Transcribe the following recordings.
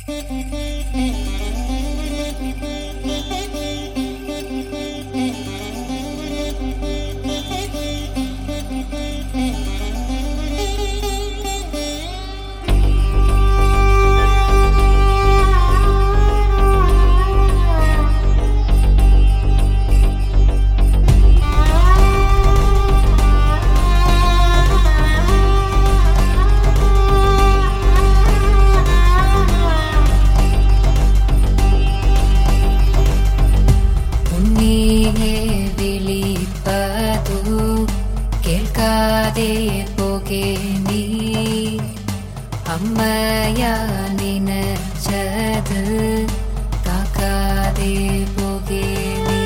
അമ്മയാ നിനച്ചത് കാക്കാതെ പോകേ നീ.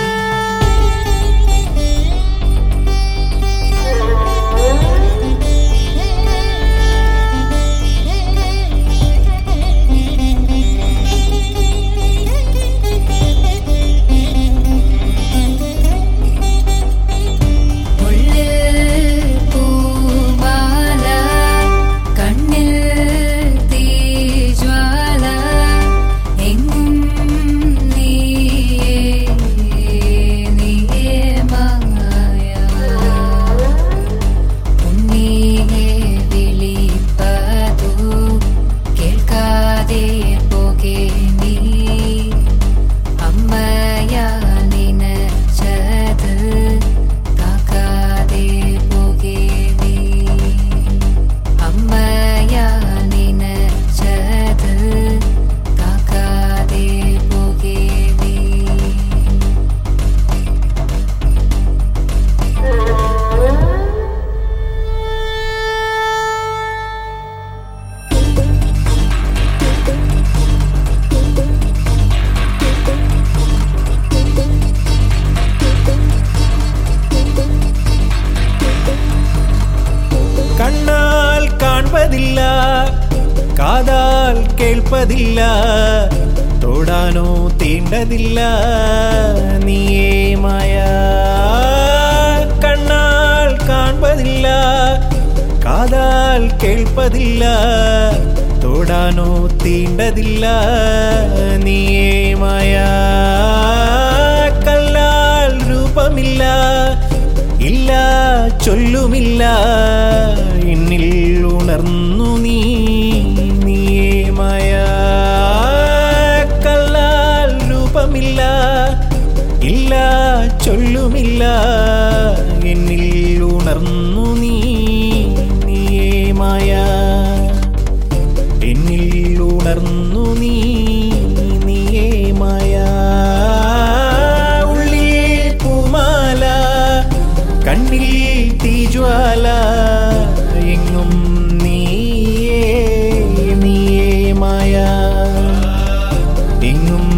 കണ്ണാൽ കാൺപതില്ല, കാതാൽ കേൾപ്പതില്ല, തൊടാനോ തീണ്ടതില്ല നീയേ മായ. കണ്ണാൽ കാൺപതില്ല, കാതാൽ കേൾപ്പതില്ല, തൊടാനോ തീണ്ടതില്ല നീയേ മായ. കല്ലാൽ രൂപമില്ല, ഇല്ല ചൊല്ലുമില്ല, എന്നിൽ ഉണർന്നു നീയേ മായ. കല്ലാൽ രൂപമില്ല, ഇല്ല ചൊല്ലുമില്ല, എന്നിൽ ഉണർന്നു നീയേ മായ. എന്നിൽ ഉണർന്നു നീയേ മായ. ഉള്ളിൽ പൂമാല, കണ്ണിൽ തീജ്വാല, എങ്ങും നീയേ മായ. എങ്ങും